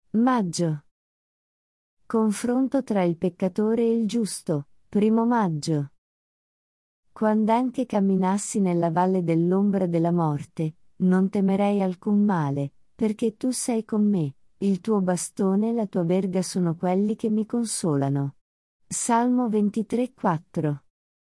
Maggio. Confronto tra il peccatore e il giusto, 1 maggio. Quand'anche camminassi nella valle dell'ombra della morte, non temerei alcun male, perché tu sei con me, il tuo bastone e la tua verga sono quelli che mi consolano. Salmo 23,4.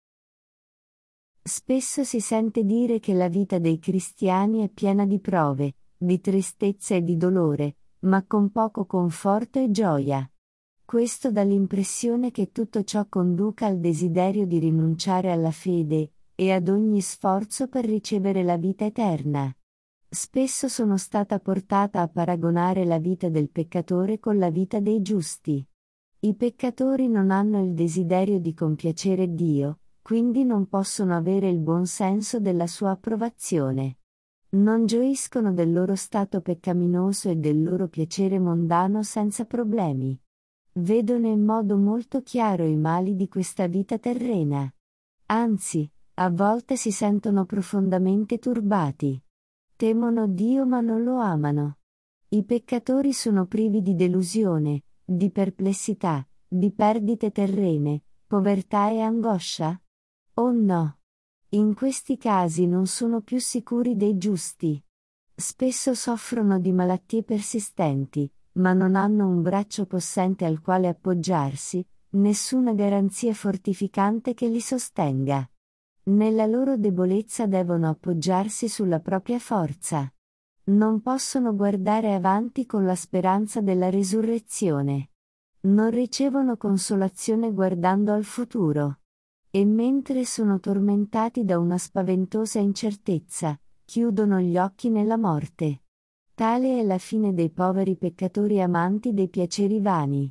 Spesso si sente dire che la vita dei cristiani è piena di prove, di tristezza e di dolore, ma con poco conforto e gioia. Questo dà l'impressione che tutto ciò conduca al desiderio di rinunciare alla fede, e ad ogni sforzo per ricevere la vita eterna. Spesso sono stata portata a paragonare la vita del peccatore con la vita dei giusti. I peccatori non hanno il desiderio di compiacere Dio, quindi non possono avere il buon senso della sua approvazione. Non gioiscono del loro stato peccaminoso e del loro piacere mondano senza problemi. Vedono in modo molto chiaro i mali di questa vita terrena. Anzi, a volte si sentono profondamente turbati. Temono Dio ma non lo amano. I peccatori sono privi di delusione, di perplessità, di perdite terrene, povertà e angoscia? Oh no! In questi casi non sono più sicuri dei giusti. Spesso soffrono di malattie persistenti, ma non hanno un braccio possente al quale appoggiarsi, nessuna garanzia fortificante che li sostenga. Nella loro debolezza devono appoggiarsi sulla propria forza. Non possono guardare avanti con la speranza della risurrezione. Non ricevono consolazione guardando al futuro. E mentre sono tormentati da una spaventosa incertezza, chiudono gli occhi nella morte. Tale è la fine dei poveri peccatori amanti dei piaceri vani.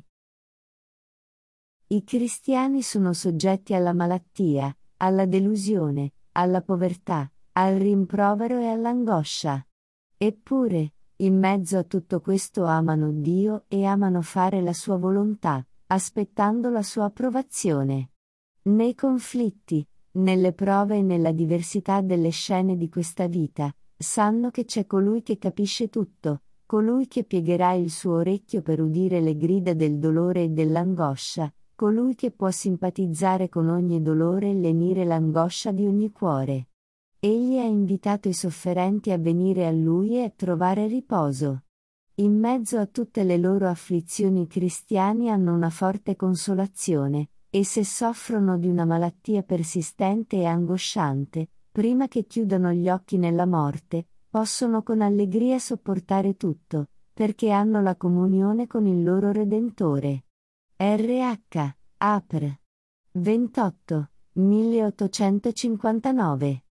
I cristiani sono soggetti alla malattia, alla delusione, alla povertà, al rimprovero e all'angoscia. Eppure, in mezzo a tutto questo amano Dio e amano fare la sua volontà, aspettando la sua approvazione. Nei conflitti, nelle prove e nella diversità delle scene di questa vita, sanno che c'è colui che capisce tutto, colui che piegherà il suo orecchio per udire le grida del dolore e dell'angoscia, colui che può simpatizzare con ogni dolore e lenire l'angoscia di ogni cuore. Egli ha invitato i sofferenti a venire a Lui e a trovare riposo. In mezzo a tutte le loro afflizioni i cristiani hanno una forte consolazione, e se soffrono di una malattia persistente e angosciante, prima che chiudano gli occhi nella morte, possono con allegria sopportare tutto, perché hanno la comunione con il loro Redentore. RH. Apr. 28, 1859